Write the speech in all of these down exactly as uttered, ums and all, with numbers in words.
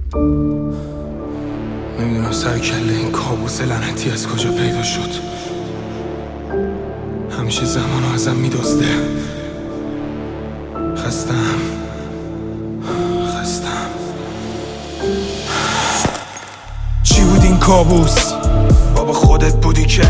نمیدونم سر کله این کابوس لعنتی از کجا پیدا شد. همیشه زمانو ازم میدزده. خستم خستم. چی بود این کابوس؟ بابا خودت بودی که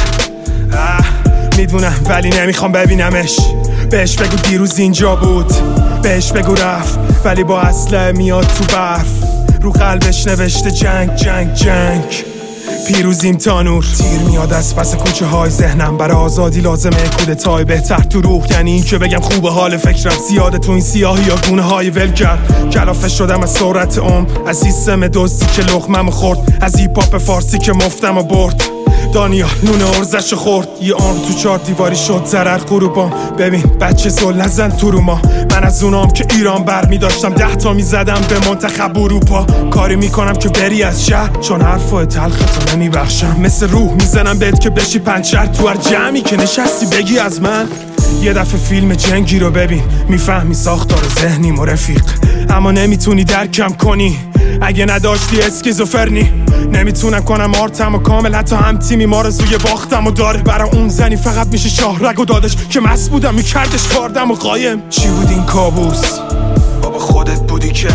میدونم ولی نمیخوام ببینمش. بهش بگو دیروز اینجا بود، بهش بگو رفت ولی با اسلحه میاد تو برف. رو قلبش نوشته جنگ جنگ جنگ. پیروزیم تا نور. تیر میاد از پس کوچه های ذهنم. برای آزادی لازمه کودتای بهتر تو روح. یعنی این که بگم خوبه حال فکرم زیاده تو این سیاهی یا گونه های ول کرد. کلافه شدم از سرعت عمر، از سیستم دوستی که لقمم خورد، از هیپ هاپ فارسی که مفتم و برد. دانیال نون ارزش خورد. یه عمر تو چار دیواری شد ضرر غروبام. ببین بچه زل نزن تو رو ما. من از اونام که ایران بر می داشتم ده تا می زدم به منتخب اروپا. کاری میکنم که بری از شهر چون حرفای تلختو نمی بخشم. مثل روح میزنم بهت که بشی پنچر تو هر جمعی که نشستی بگی از من. یه دفعه فیلم جنگی رو ببین میفهمی ساختار ذهنیم و رفیق. اما نمیتونی درکم کنی اگه نداشتی اسکیزوفرنی. نمیتونم کنم آرتم و کامل حتی هم تیمی ما رزوی باختم و داره. برا اون زنی فقط میشه شاه رگ و دادش که مست بودم میکردش کاردم و قایم. چی بود این کابوس؟ بابا خودت بودی که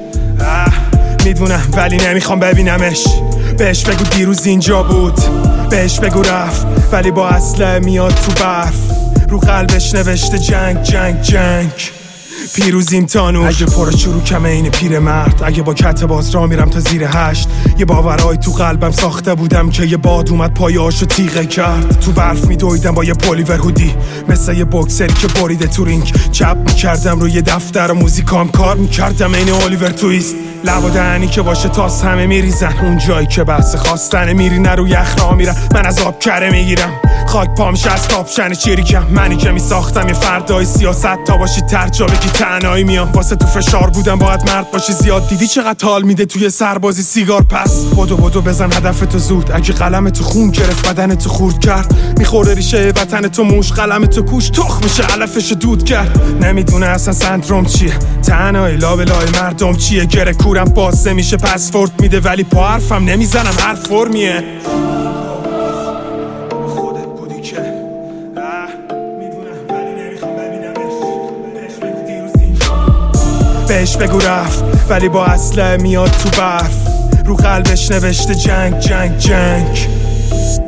میدونم ولی نمیخوام ببینمش. بهش بگو دیروز اینجا بود، بهش بگو رفت ولی با اسلحه میاد تو برف. رو قلبش نوشته جنگ جنگ جنگ. پیروزیم تا نور. اگه پر شروع کمه این پیر مرد، اگه با کت باز را میرم تا زیر هشت. یه باورای تو قلبم ساخته بودم که یه باد اومد پایاشو تیغه کرد. تو برف میدویدم با یه پلیور هودی مثل یه بوکسری که بریده تو رینگ. چپ میکردم روی دفتر و موزیکام کار میکردم این الیور تویست. لب و دهنی که باشه تاس همه میریزن. اون جایی که بحث خواستنه میری نرو یخ را میرم. من از آب کره میگیرم خاک پامش از کاپشن چیریکم. منی که میساختم یه فردای سیاست تا باشی ترجا بگی تنهایی میام. واسه تو فشار بودم باید مرد باشی زیاد. دیدی چقدر حال میده توی سربازی سیگار. پس بدو بدو بزن هدف تو زود. اگه قلم تو خون گرفت بدن تو خورد کرد. میخوره ریشه وطن تو موش. قلم تو کوش تخ میشه علفش دود کرد. نمیدونه اصلا سندروم چیه، تنهایی لابلای مردم چیه. گره کورم بازه میشه پسورد میده ولی پا حرفم نمیزنم هر فرمیه. بهش بگو رفت ولی با اسلحه میاد تو برف. رو قلبش نوشته جنگ جنگ جنگ.